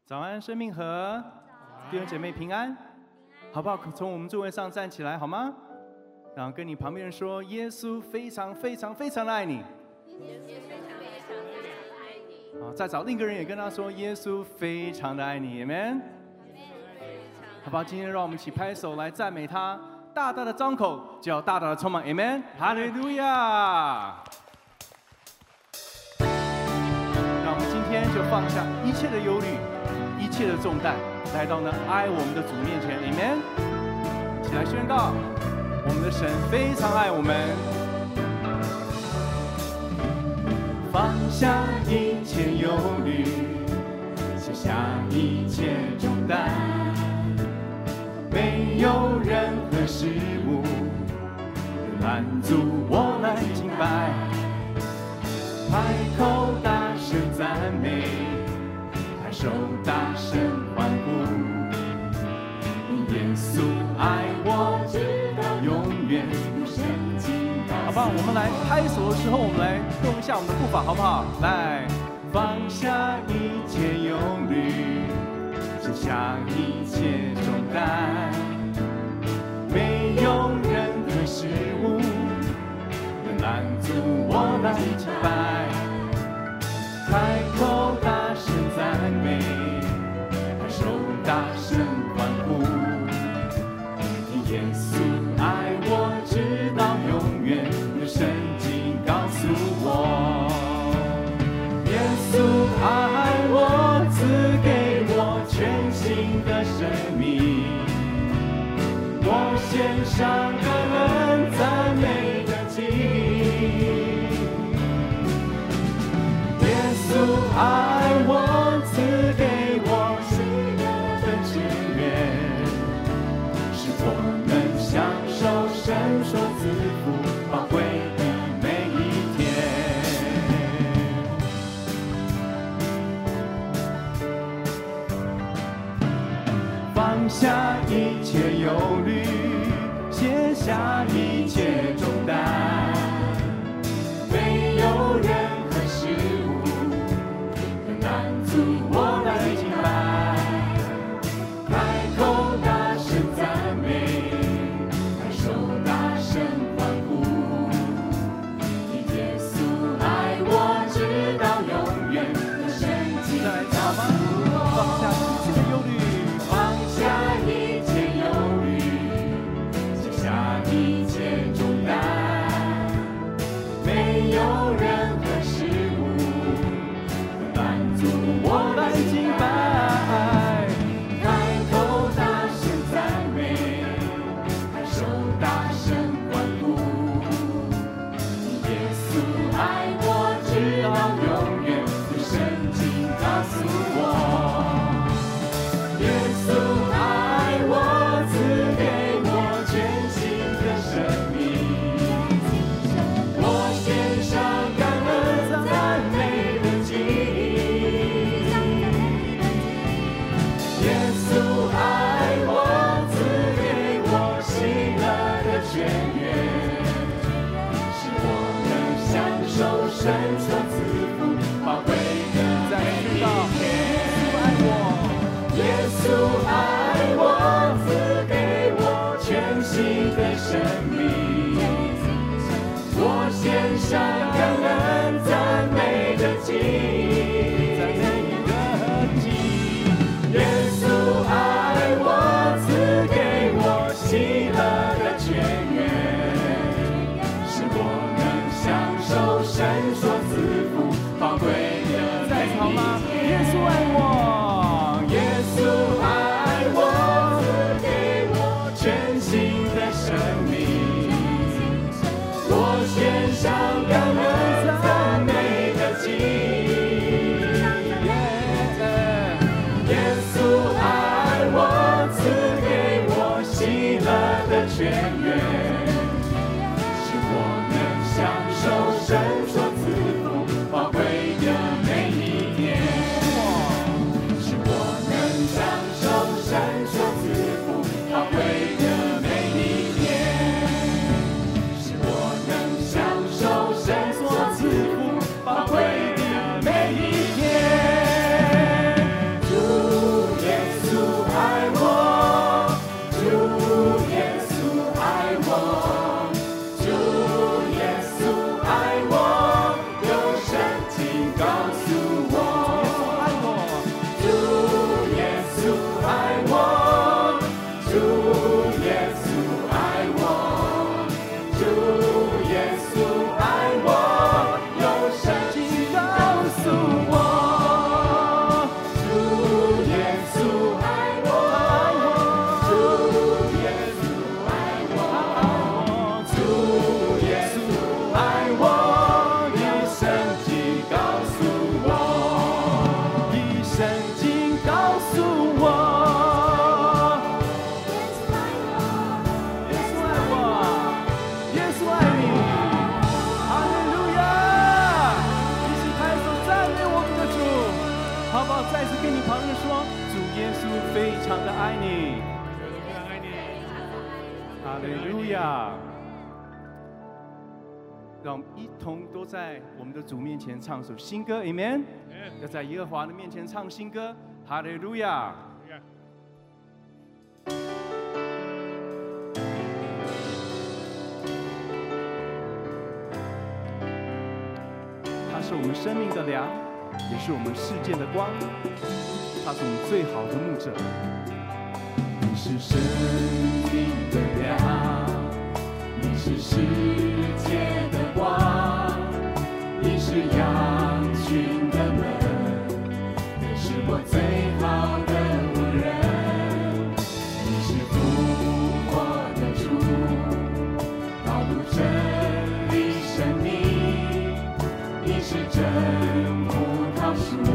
早安，生命河，弟兄姐妹平安，好不好？从我们座位上站起来好吗？然后跟你旁边人说，耶稣非常非常非常的爱你。耶稣非常非常的爱你。好，再找另一个人也跟他说，耶稣非常的爱你 ，Amen。好不好？今天让我们一起拍手来赞美他，大大的张口就要大大的充满 ，Amen， 哈利路亚。让我们今天就放下一切的忧虑。一切的重担来到那爱我们的主面前 ，Amen。起来宣告，我们的神非常爱我们。放下一切忧虑，卸下一切重担，没有任何事物拦阻我来敬拜，开口大声赞美。手大声欢呼，耶稣爱我直到永远。好不好？我们来拍手的时候，我们来动一下我们的步伐，好不好？来，放下一切忧虑，卸下一切重担，没有任何事物能拦阻我来敬拜，开口大声赞美，拍手大声欢呼，耶稣爱我直到永远，有圣经告诉我，耶稣爱我，赐给我全新的生命，我献上感恩赞美的祭，耶稣爱我，赐给我喜乐的支援，使我能享受神所赐福宝贵的每一天。放下一切忧虑，卸下一切重担，没有任何事物拦阻我来敬拜，开口大声赞美，拍手大声欢呼，耶稣爱我直到永远，有圣经告诉我，放下一切忧虑，卸下一切重担，没有任何事物拦阻我来敬拜，开口大声赞美，拍手大声欢呼，耶稣爱我直到永远，有圣经告诉我，耶稣爱我，赐给我全新的生命，我献上感恩赞美的祭，耶稣爱我，赐给我喜乐的泉源，使我能享受神所赐福宝贵的每一天。耶稣爱我，赐给我全新的生命，我献上感恩赞美的祭，耶稣爱我，赐给我喜乐的泉源，使我能享受神所赐福宝贵的每一天。耶稣爱我，耶稣爱我，赐给我全新的生命，我献上感恩。 耶稣非常的爱你，哈利路亚！让我们一同都在我们的主面前唱首新歌 ，Amen。要在耶和华的面前唱新歌，哈利路亚！他是我们生命的粮，也是我们世界的光。他是我们最好的牧者。 你是生命的粮，你是世界的光，你是羊群的门，你是我最好的牧人。你是复活的主，道路真理生命，你是真葡萄树。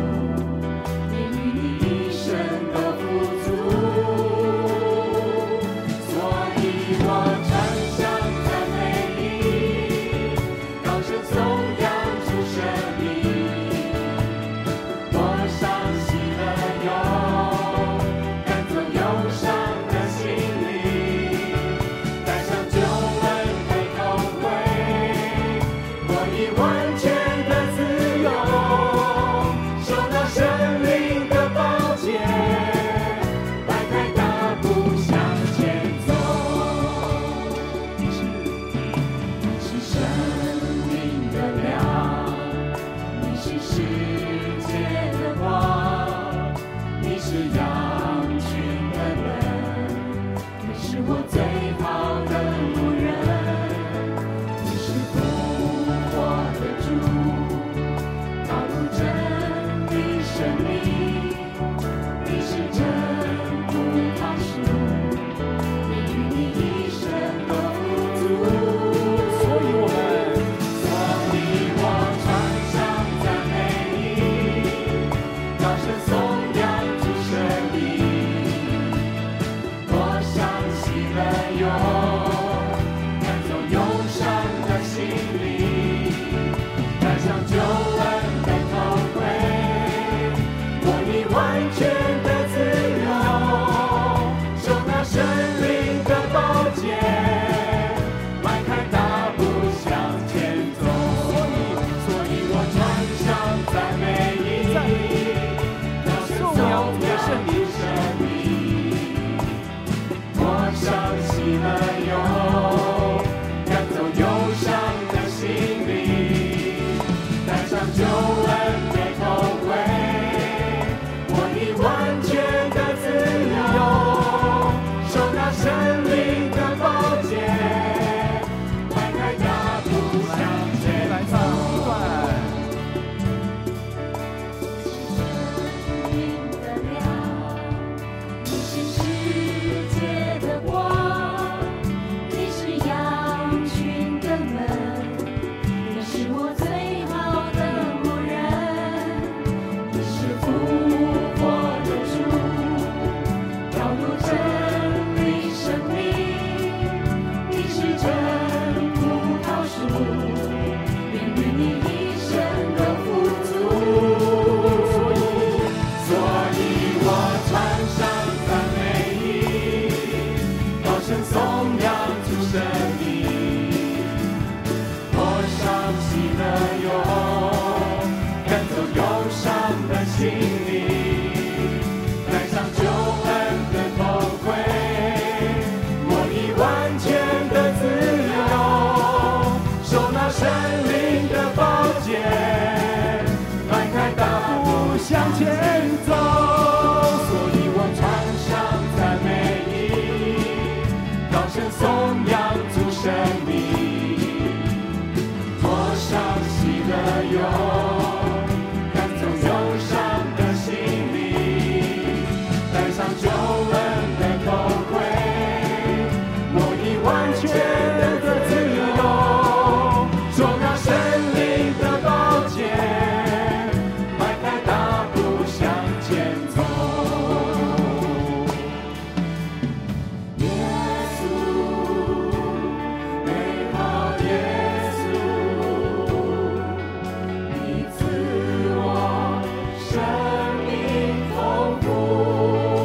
生命丰富。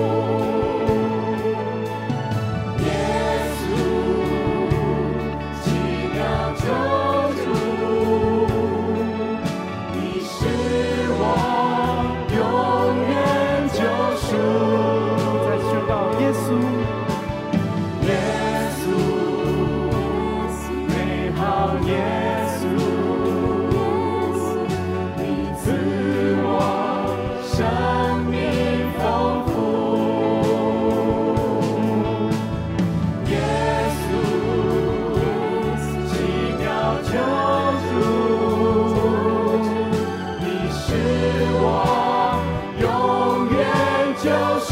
救赎，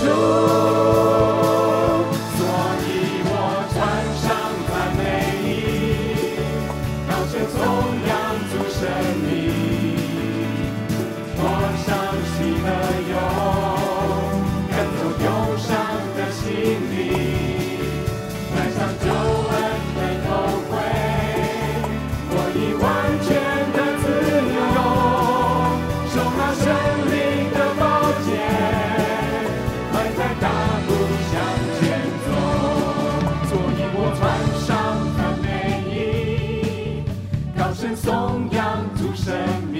所以我穿上赞美衣，高声颂扬主生命，我上喜乐油，赶走忧伤的心灵，戴上救恩的头盔，我以完全的自由，手拿胜利的宝剑，迈开大步向前走。所以我穿上赞美衣，高声颂扬主生命，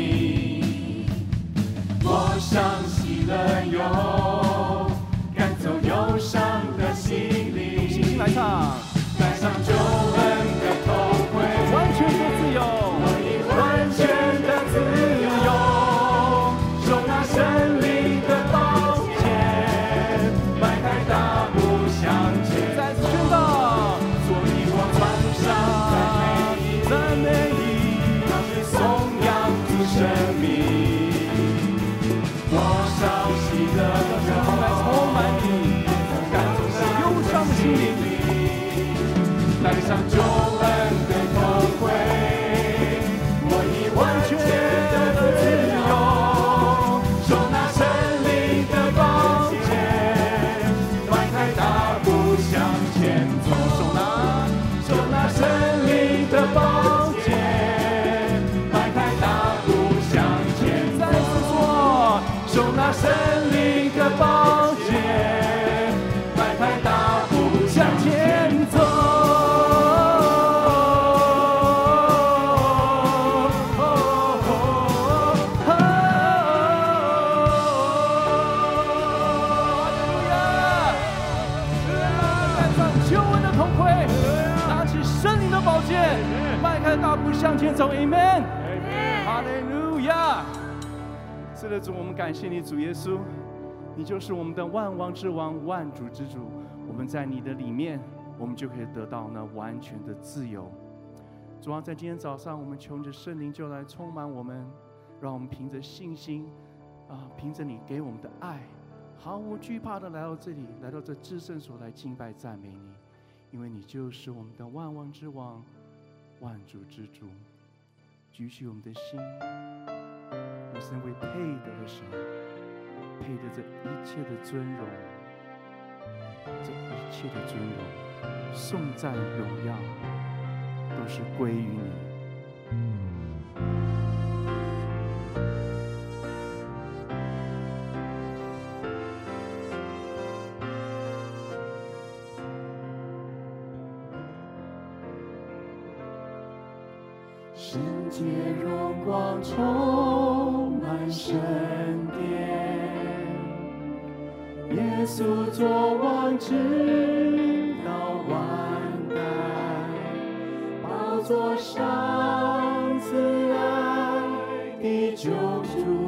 我上喜乐油，赶走忧伤的心灵。 信心来唱， 戴上救恩的头盔， 完全的自由， 我以完全的自由，手拿胜利的宝剑，迈开大步向前。 再次宣告， 所以我穿上赞美衣，高声颂扬主生命，我上喜乐油， 来充满你，赶走忧伤的心灵。 戴上救恩的头盔，我以完全的自由，手拿胜利的宝剑，迈开大步向前走。手拿胜利的宝剑，迈开大步向前走。 再次说， 手拿胜利的宝剑，迈开大步向前走。 救恩的头盔，拿起圣灵的宝剑，迈开大步向前走。Amen。哈利路亚。是的，主，我们感谢你，主耶稣，你就是我们的万王之王，万主之主。我们在你的里面，我们就可以得到那完全的自由。主啊，在今天早上，我们求你的圣灵就来充满我们，让我们凭着信心凭着你给我们的爱，毫无惧怕的来到这里，来到这至圣所来敬拜赞美你，因为你就是我们的万王之王，万主之主。举起我们的心，我身为配得的神，配得这一切的尊荣，这一切的尊荣、颂赞、荣耀，都是归于你。 圣洁荣光充满圣殿，耶稣作王直到万代，宝座上慈爱的救主，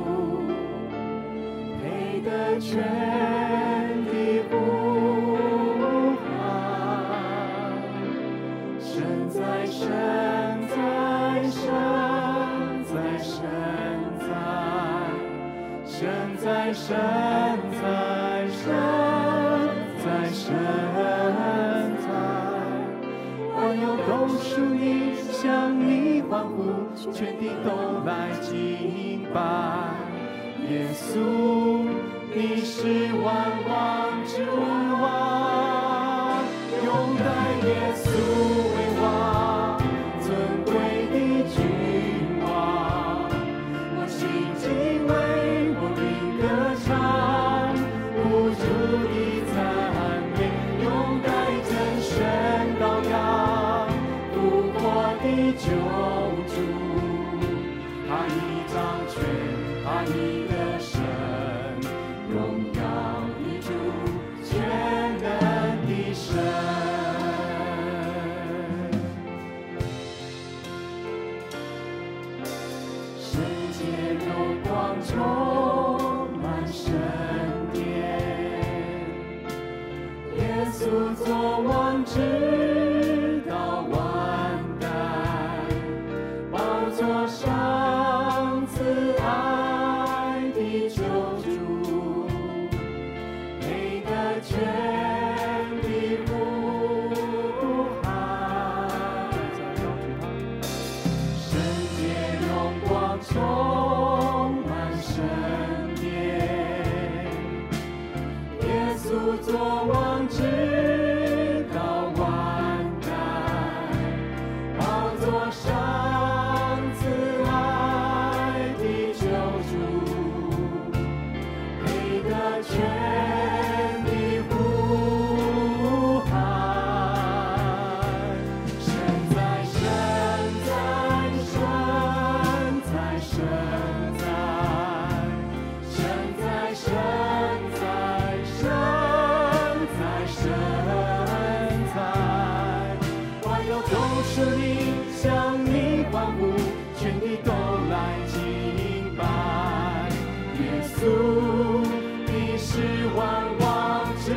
配得全的呼喊，神在神在神在神在神在神在神在神在，万有都属你，向你欢呼，全地都来敬拜。耶稣，你是万王之王，拥戴耶稣为王，尊贵的君王。我心敬畏，我灵歌唱，不住的赞美，拥戴真神羔羊，复活的救主。他已掌权，他已得胜，荣耀的主，全能的神。圣洁荣光充满圣殿，耶稣作王直到万代，宝座上慈爱的救主， 的全地呼喊，圣洁荣光充满圣殿，耶稣作王直到万代，宝座上慈爱的救主，配得全地呼喊，神在神在神在神在神在神在神在神在，万有都是你，向你欢呼，全地都来敬拜耶稣，你是万王之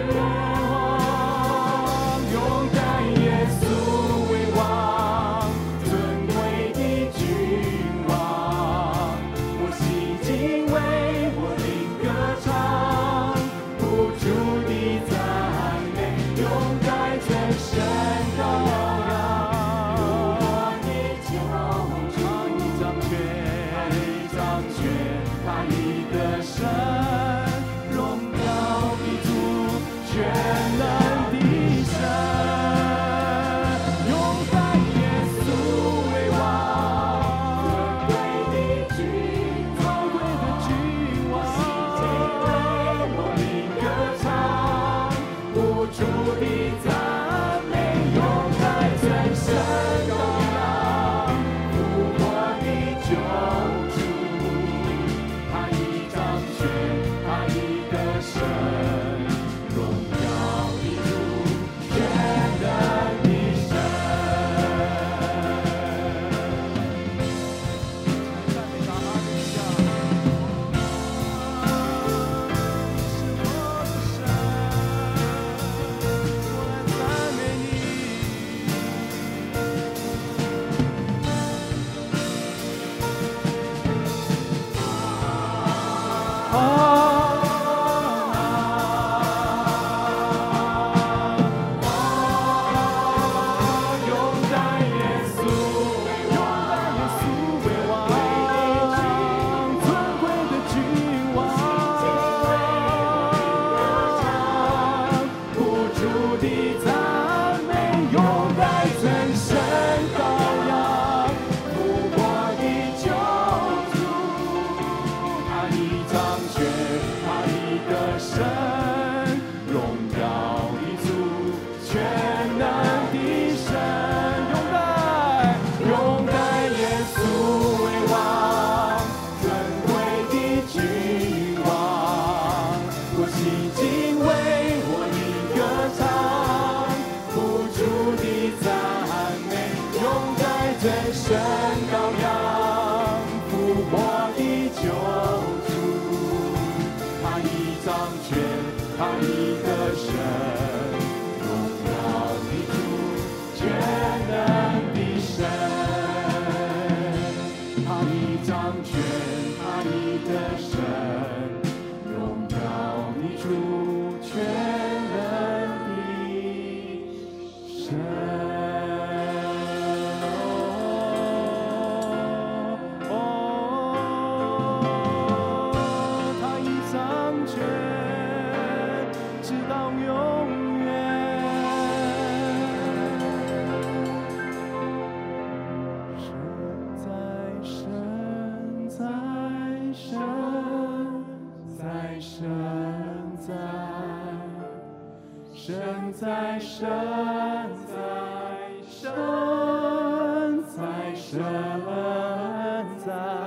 王，拥戴耶稣为王，尊贵的君王，我心敬畏，我灵歌唱，不住地赞美，拥戴全神羔羊，我的救主，他已掌权，他已掌权，他已得胜，荣耀的主，全能的神，拥戴耶稣为王，尊贵的君王，我心敬畏，我灵歌唱，不住地赞美，拥戴全神羔羊，复活的救主，他已掌权，他已得胜，荣耀的主，全能的神。赞美他，哈利路亚！是我的神，我来赞美你。拥戴耶稣为王，尊贵的君王，不住地赞美，拥戴全神羔羊，复活的救主，他已掌权，他已得胜，荣耀的主，全能的神，拥戴耶稣为王，尊贵的君王，我心敬畏，我灵歌唱，不住地赞美，拥戴全神羔羊，复活的救主，他已掌权，他已得胜，荣耀的主，全能的神，他已掌权，他已得胜，荣耀的主，全能的神。他已掌权，直到永远。神在神在神在神在神在神在神在神在，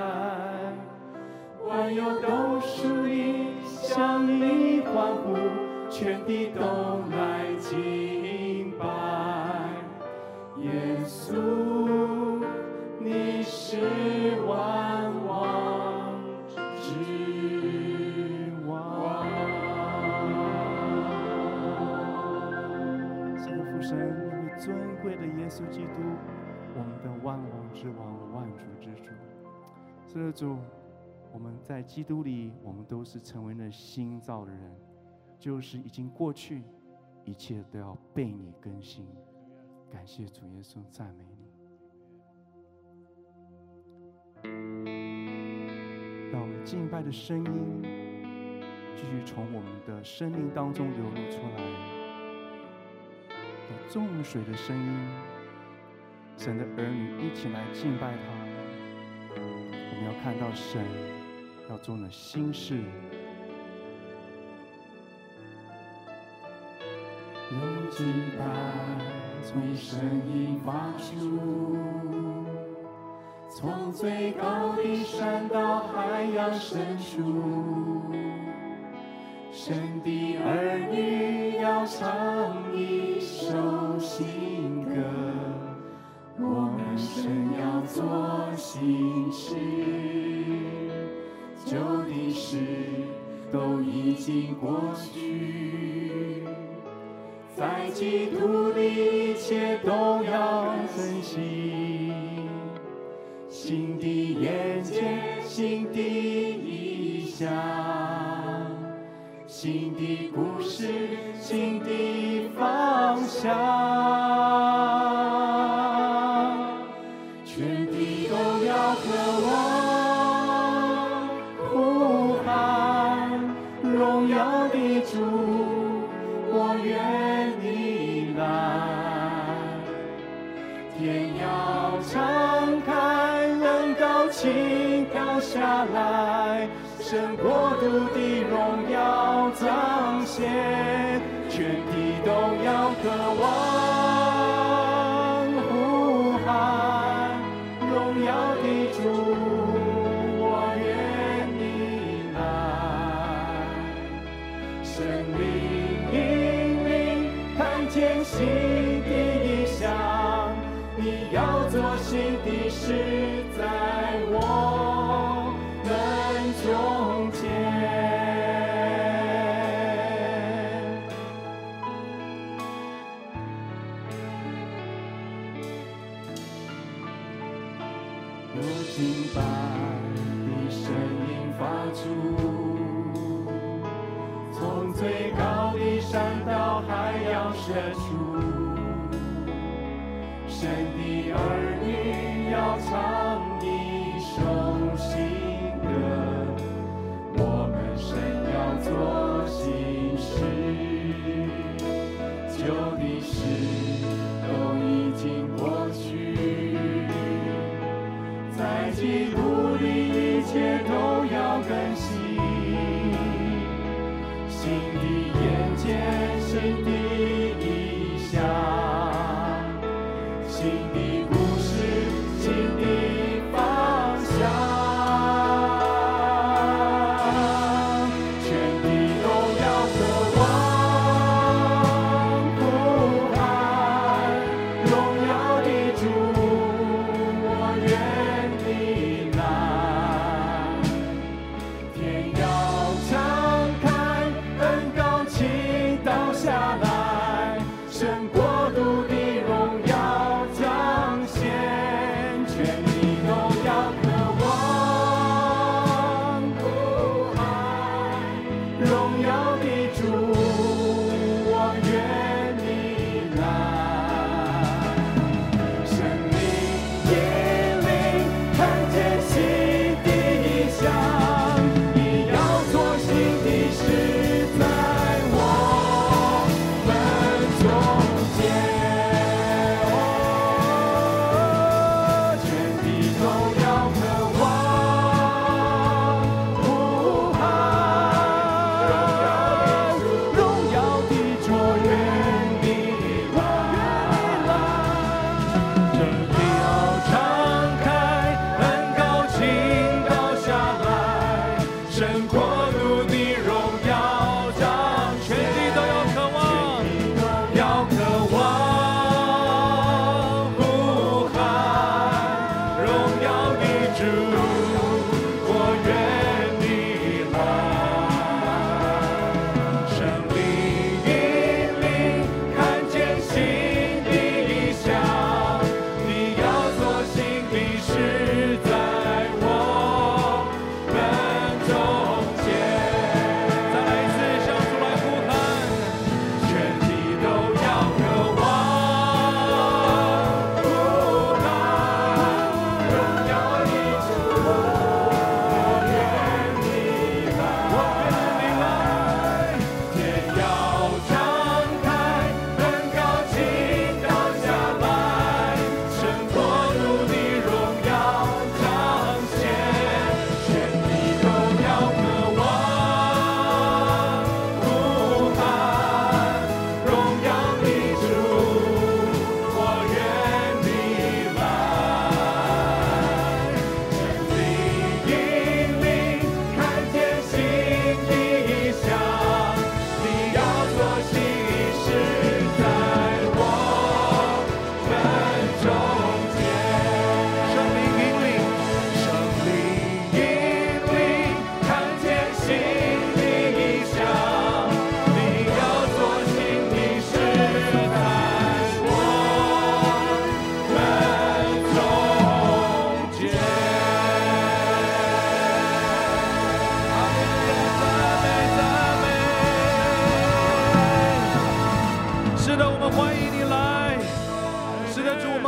万有都是你，向你欢呼，全地都来敬拜耶稣，你是万王之王。是的，父神，因为尊贵的耶稣基督，我们的万王之王，万主之主。是的，主，我们在基督里，我们都是成为了新造的人。 旧事已经过去，一切都要被你更新。感谢主耶稣，赞美你。让我们敬拜的声音继续从我们的生命当中流露出来，有众水的声音，神的儿女一起来敬拜他。我们要看到神要做的新事。 有敬拜从声音发出，从最高的山到海洋深处，神的儿女要唱一首新歌，我们神要做新事，旧的事都已经过去，在基督里一切都要更新，新的眼界，新的意象，新的故事，新的方向，全地都要渴望呼喊荣耀的主，我愿你来，天要敞开，人高倾掉下来，神国度的荣耀彰显，全地都要渴望呼喊荣耀的主，我愿你来，神灵看见新的意象，你要做新的事，在我们中间。有敬拜的声音发出，从最高的山到海洋深处，神的儿女要唱一首新歌，我们神要做新事，旧的事都已经过去，在基督里一切都要更新，新的眼界，新的意象，新的故事，新的方向，全地都要渴望呼喊荣耀的主，我愿你来，天要敞开，恩高倾倒下来，神国度的荣耀彰显，全地都要渴望呼喊荣耀的主，我愿你来，神灵看见新的意象，你要做新的事，在我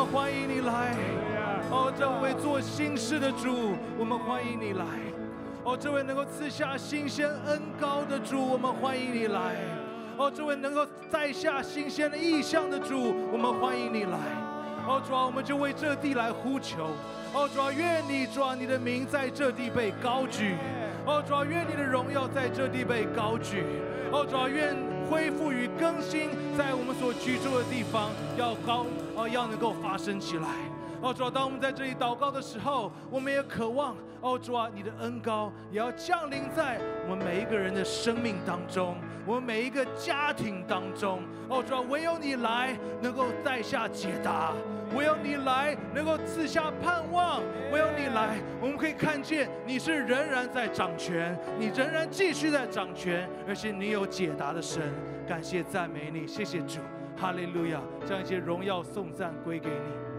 们欢迎你来。哦，这位做新事的主，我们欢迎你来。哦，这位能够赐下新鲜恩膏的主，我们欢迎你来。哦，这位能够带下新鲜的异象的主，我们欢迎你来。哦，主啊，我们就为这地来呼求。哦，主啊，愿你，主啊，你的名在这地被高举。哦，主啊，愿你的荣耀在这地被高举。哦，主啊，愿恢复与更新在我们所居住的地方要能够发生起来。哦，主啊，当我们在这里祷告的时候，我们也渴望，哦，主啊，你的恩膏也要降临在我们每一个人的生命当中，我们每一个家庭当中。哦，主啊，唯有你来能够带下解答，唯有你来能够赐下盼望，唯有你来，我们可以看见你是仍然在掌权，你仍然继续在掌权，而且你有解答的神。感谢赞美你，谢谢主，哈利路亚，将一切荣耀颂赞归给你。